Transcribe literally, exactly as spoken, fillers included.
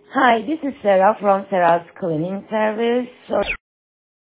Hi, this is Sarah from Sarah's Cleaning Service. So